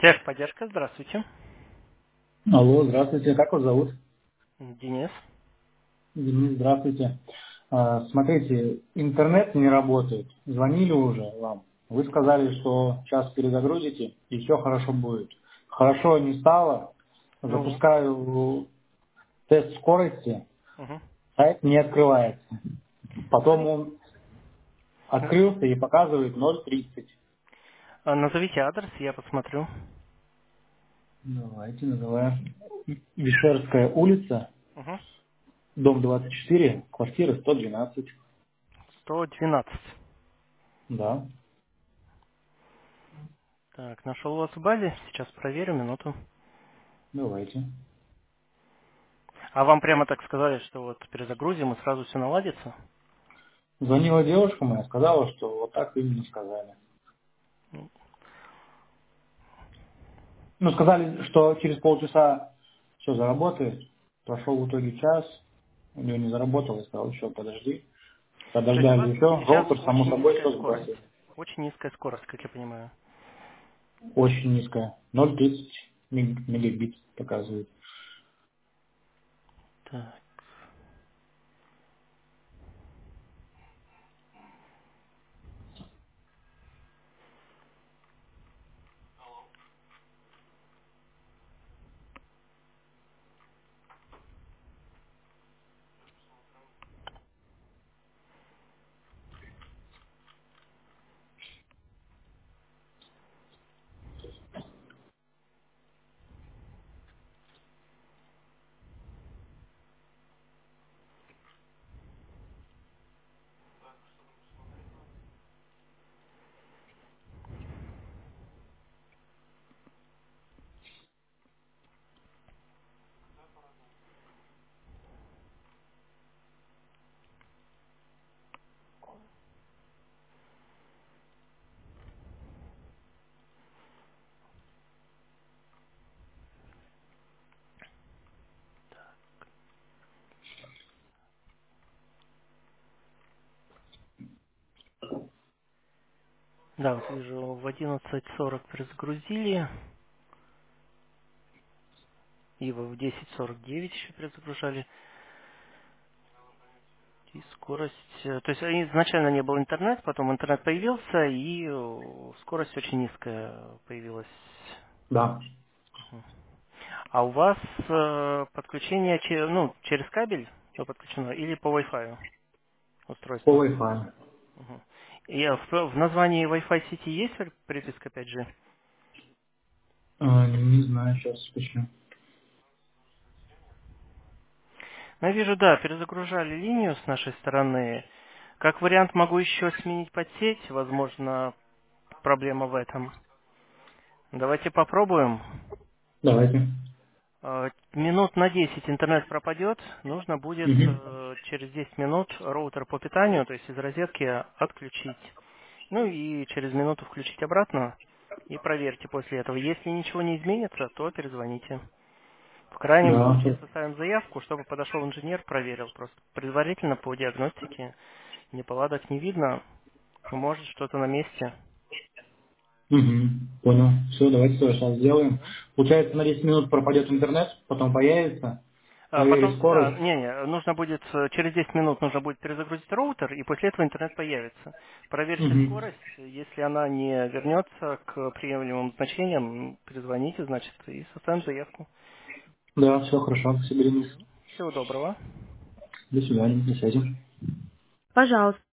Техподдержка, здравствуйте. Алло, здравствуйте. Как вас зовут? Денис. Денис, здравствуйте. Смотрите, интернет не работает. Звонили уже вам. Вы сказали, что сейчас перезагрузите и все хорошо будет. Хорошо не стало. Ну, Запускаю тест скорости. угу. Сайт не открывается. Потом он открылся и показывает 0.30. Назовите адрес, я посмотрю. Давайте называем. Вишерская улица, Угу. дом 24, квартира 112. 112. Да, Так, нашел вас в базе, сейчас проверю, минуту. давайте. А вам прямо так сказали, что вот перезагрузим и сразу все наладится? Звонила девушка моя, сказала, что вот так именно сказали. Ну, Ну, сказали, что через полчаса все заработает. Прошел в итоге час, у нее не заработало, я сказал, еще подожди. То есть у вас Подождали еще, сейчас роутер, само очень собой, низкая все скорость. сбросил. Очень низкая скорость, как я понимаю. Очень низкая, 0,30 мегабит показывает. Так. Да, вот вижу, в 11:40 перезагрузили, и в 10:49 еще перезагружали. И скорость... То есть изначально не был интернет, потом интернет появился, и скорость очень низкая появилась. Да, Мгм. А у вас подключение ну, через кабель подключено или по Wi-Fi по устройство? Wi-Fi. Мгм. И в названии Wi-Fi сети есть приписка 5G? Не знаю сейчас почему. Ну, я вижу, да, перезагружали линию с нашей стороны. Как вариант могу еще сменить подсеть, возможно, проблема в этом. Давайте попробуем. Давайте. Минут на 10 интернет пропадет, нужно будет Мгм. через 10 минут роутер по питанию, то есть из розетки отключить. Ну и через минуту включить обратно и проверьте после этого. Если ничего не изменится, то перезвоните. В крайнем Да, случае составим заявку, чтобы подошел инженер, проверил. Просто предварительно по диагностике неполадок не видно, может что-то на месте. Понял. Все, давайте тоже сейчас сделаем. Получается, на 10 минут пропадет интернет, потом появится, проверить Потом, да, скорость. нужно будет, через 10 минут нужно будет перезагрузить роутер, и после этого интернет появится. Проверьте Мгм. скорость, если она не вернется к приемлемым значениям, перезвоните, значит, и составим заявку. Да, все хорошо. Спасибо, Денис. Всего доброго. До свидания, до связи. Пожалуйста.